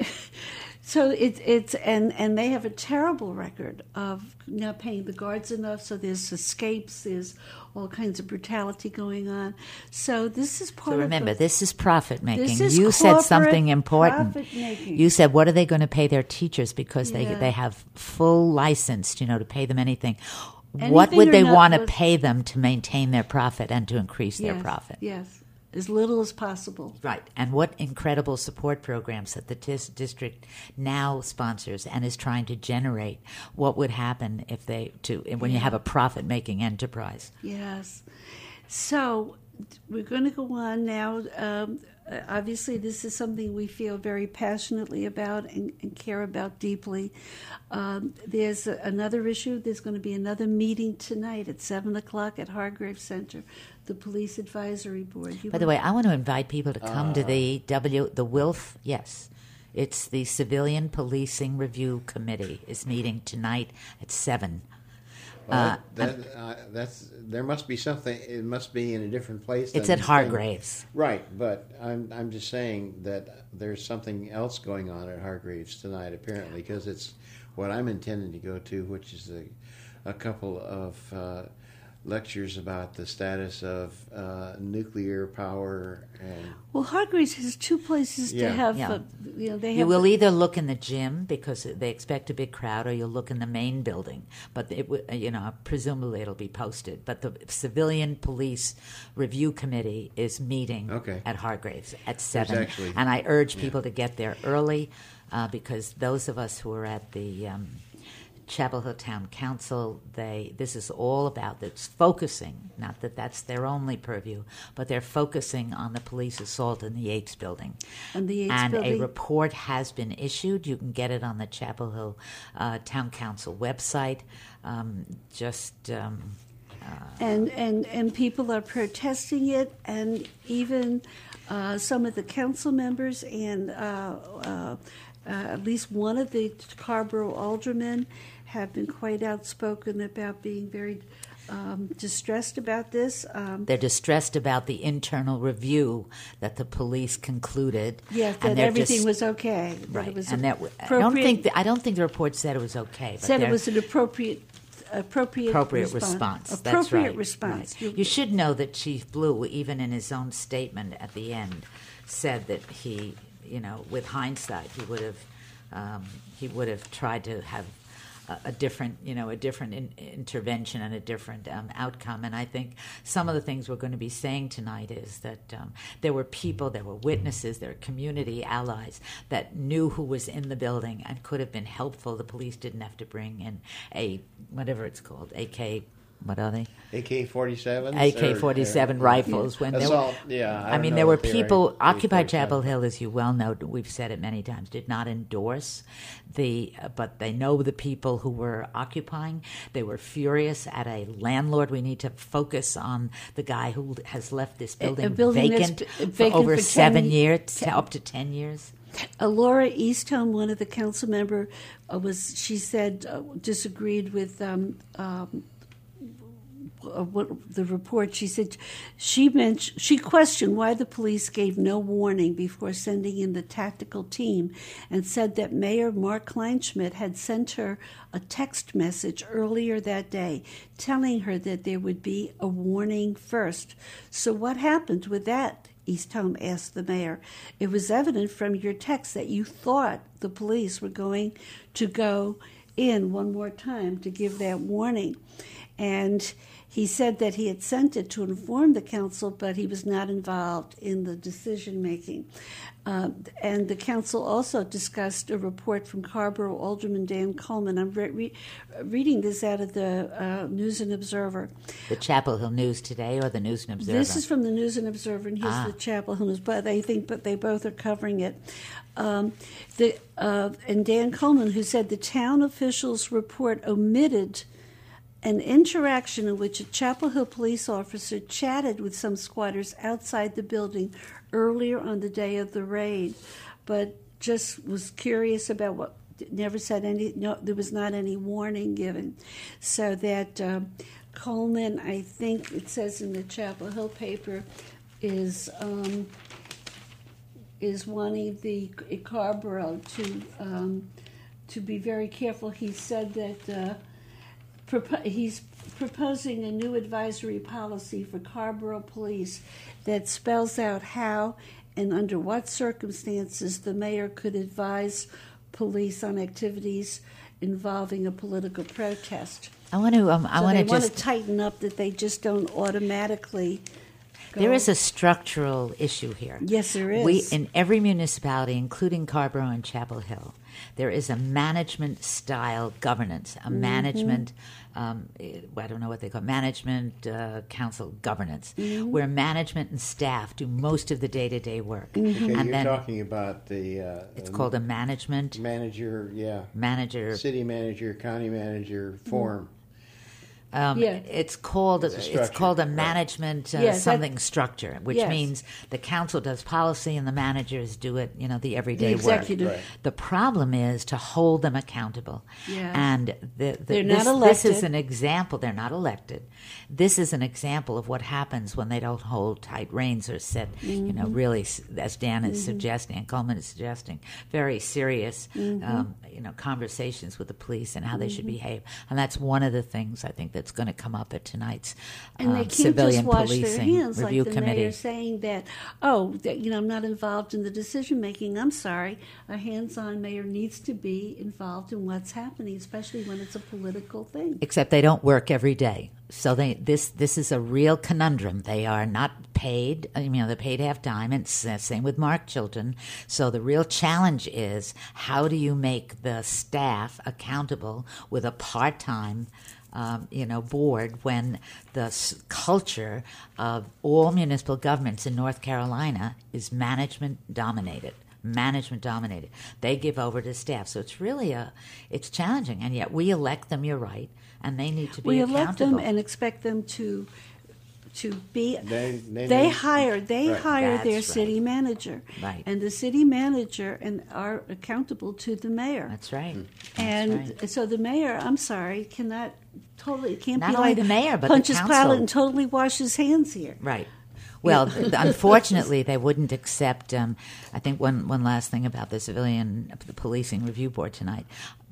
So it's and they have a terrible record of not paying the guards enough. So there's escapes, there's all kinds of brutality going on. So this is part. So remember, this is profit making. This is You said something important. profit-making. You said, what are they going to pay their teachers because they have full license, to pay them anything. What Anything would or they not want to was- pay them to maintain their profit and to increase their Yes, profit? Yes, as little as possible. Right. And what incredible support programs that the district now sponsors and is trying to generate. What would happen if when you have a profit-making enterprise? Yes. So we're going to go on now. Obviously, this is something we feel very passionately about and care about deeply. There's another issue. There's going to be another meeting tonight at 7 o'clock at Hargrave Center, the Police Advisory Board. By the way, I want to invite people to come to the WILF. Yes. It's the Civilian Policing Review Committee is meeting tonight at 7. Well, there must be something. It must be in a different place. It's than at Hargraves. Right, but I'm just saying that there's something else going on at Hargraves tonight, apparently, because it's what I'm intending to go to, which is a couple of lectures about the status of nuclear power. Well, Hargraves has two places to have. Yeah. They have. You will either look in the gym because they expect a big crowd, or you'll look in the main building. But presumably it'll be posted. But the Civilian Police Review Committee is meeting at Hargraves at 7, and I urge people to get there early because those of us who are at the Chapel Hill Town Council, this is all about, it's focusing, not that that's their only purview, but they're focusing on the police assault in the Yates building. And the Yates and building. a report has been issued. You can get it on the Chapel Hill Town Council website. And people are protesting it, and even some of the council members and at least one of the Scarborough aldermen have been quite outspoken about being very distressed about this. They're distressed about the internal review that the police concluded. Yes, and that everything was okay. Right, It was and I don't think the report said it was okay. But said it was an appropriate appropriate response. That's Appropriate right. response. Right. You should know that Chief Blue, even in his own statement at the end, said that he, with hindsight, he would have tried to have a different intervention and a different outcome. And I think some of the things we're going to be saying tonight is that there were people, there were witnesses, there were community allies that knew who was in the building and could have been helpful. The police didn't have to bring in whatever it's called, what are they? AK-47s? AK-47 rifles. When assault, there were people. Occupy Chapel Hill, as you well know, we've said it many times, did not endorse but they know the people who were occupying. They were furious at a landlord. We need to focus on the guy who has left this building vacant for over 7 years, up to 10 years. Laura Eastholm, one of the council member, disagreed with the report. She said she questioned why the police gave no warning before sending in the tactical team, and said that Mayor Mark Kleinschmidt had sent her a text message earlier that day telling her that there would be a warning first. So what happened with that? Eastholm asked the mayor. It was evident from your text that you thought the police were going to go in one more time to give that warning. And he said that he had sent it to inform the council, but he was not involved in the decision-making. And the council also discussed a report from Carrboro Alderman Dan Coleman. I'm reading this out of the News and Observer. The Chapel Hill News today, or the News and Observer? This is from the News and Observer, and here's the Chapel Hill News. But they both are covering it. And Dan Coleman, who said the town officials' report omitted an interaction in which a Chapel Hill police officer chatted with some squatters outside the building earlier on the day of the raid, but just was curious about what. Never said any. No, there was not any warning given. So that Coleman, I think it says in the Chapel Hill paper, is wanting the Carrboro to be very careful. He said that. He's proposing a new advisory policy for Carrboro Police that spells out how and under what circumstances the mayor could advise police on activities involving a political protest. I want to tighten up that they just don't automatically. There is a structural issue here. Yes, there is. In every municipality, including Carrboro and Chapel Hill, there is a management-style governance, a management, I don't know what they call it, management council governance, where management and staff do most of the day-to-day work. Okay, and you're talking about it's called a management. Manager, yeah. Manager. City manager, county manager form. It's called a management structure, which means the council does policy and the managers do it, the everyday work. Right. The problem is to hold them accountable. Yes. And they're not elected. This is an example. They're not elected. This is an example of what happens when they don't hold tight reins or set, really, as Dan is suggesting and Coleman is suggesting, very serious, conversations with the police and how they should behave. And that's one of the things I think that's going to come up at tonight's and they can't civilian just wash policing their hands review like the committee. mayor saying that, I'm not involved in the decision making. I'm sorry. A hands-on mayor needs to be involved in what's happening, especially when it's a political thing. Except they don't work every day. So this is a real conundrum. They are not paid. They're paid half-time, and it's the same with Mark Chilton. So the real challenge is, how do you make the staff accountable with a part-time board when the culture of all municipal governments in North Carolina is management dominated. They give over to staff. So it's really it's challenging. And yet we elect them, you're right, and they need to be accountable. We elect them and expect them to be. They hire their city manager. Right. And the city manager are accountable to the mayor. That's right. So the mayor, I'm sorry, can't Not be only like the mayor, but punch the his council. palate and totally wash his hands here. Right. Well, unfortunately, they wouldn't accept. I think one last thing about the Policing Review Board tonight.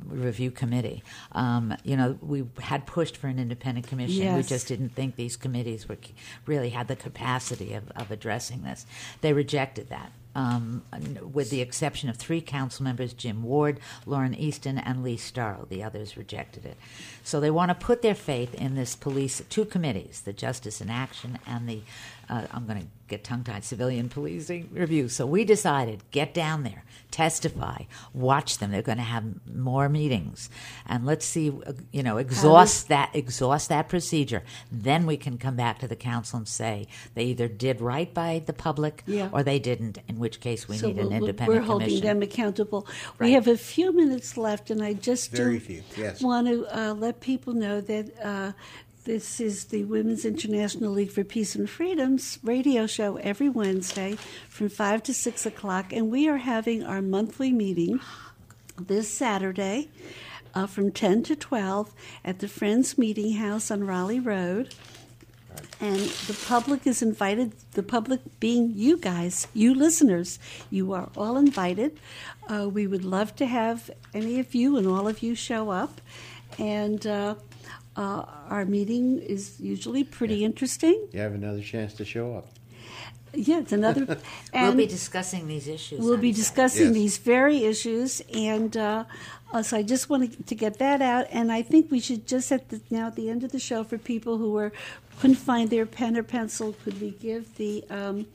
review committee. We had pushed for an independent commission. Yes. We just didn't think these committees really had the capacity of addressing this. They rejected that. With the exception of 3 council members, Jim Ward, Lauren Easton, and Lee Starr. The others rejected it. So they want to put their faith in this 2 committees, the Justice in Action and the, I'm going to get tongue-tied, Civilian Policing Review. So we decided, get down there, testify, watch them. They're going to have more meetings. And let's see, exhaust that procedure. Then we can come back to the council and say they either did right by the public or they didn't, in which case we need an independent commission. We're holding them accountable. Right. We have a few minutes left, and I just want to let people know that this is the Women's International League for Peace and Freedom's radio show every Wednesday from 5 to 6 o'clock, and we are having our monthly meeting this Saturday from 10 to 12 at the Friends Meeting House on Raleigh Road. And the public is invited, the public being you guys, you listeners. You are all invited. We would love to have any of you and all of you show up. And our meeting is usually pretty interesting. You have another chance to show up. Yeah, it's another. We'll be discussing these issues. We'll be discussing these very issues, and so I just wanted to get that out. And I think we should just at the end of the show, for people who couldn't find their pen or pencil, could we give the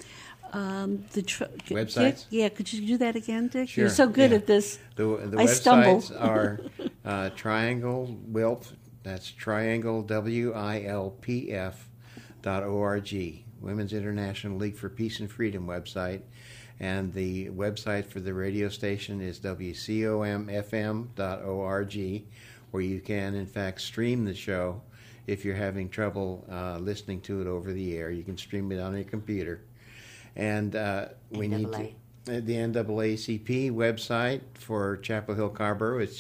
websites? Yeah, could you do that again, Dick? Sure. You're so good at this. The I stumble. websites are Triangle WILP. That's Triangle WILPF.org. Women's International League for Peace and Freedom website. And the website for the radio station is WCOMFM.org, where you can, in fact, stream the show. If you're having trouble listening to it over the air, you can stream it on your computer. And we need to, the NAACP website for Chapel Hill Carrboro is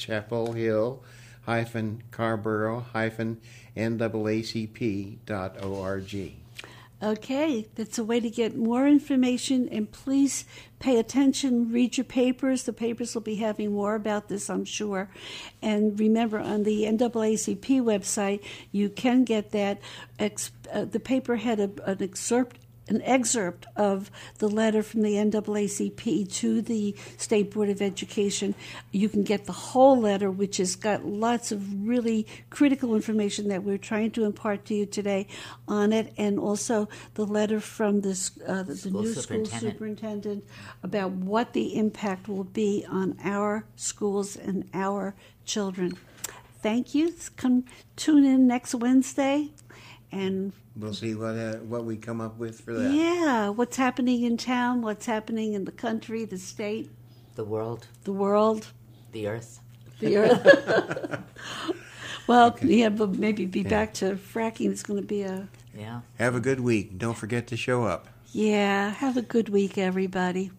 chapelhill-carrboro-NAACP.org. Okay, that's a way to get more information, and please pay attention, read your papers. The papers will be having more about this, I'm sure. And remember, on the NAACP website, you can get that. The paper had an excerpt of the letter from the NAACP to the State Board of Education. You can get the whole letter, which has got lots of really critical information that we're trying to impart to you today on it, and also the letter from the new school superintendent about what the impact will be on our schools and our children. Thank you. Tune in next Wednesday, and we'll see what we come up with for that. Yeah, what's happening in town, what's happening in the country, the state. The world. The world. The earth. The earth. Well, okay. Yeah, but maybe back to fracking. It's going to be Yeah. Have a good week. Don't forget to show up. Yeah, have a good week, everybody.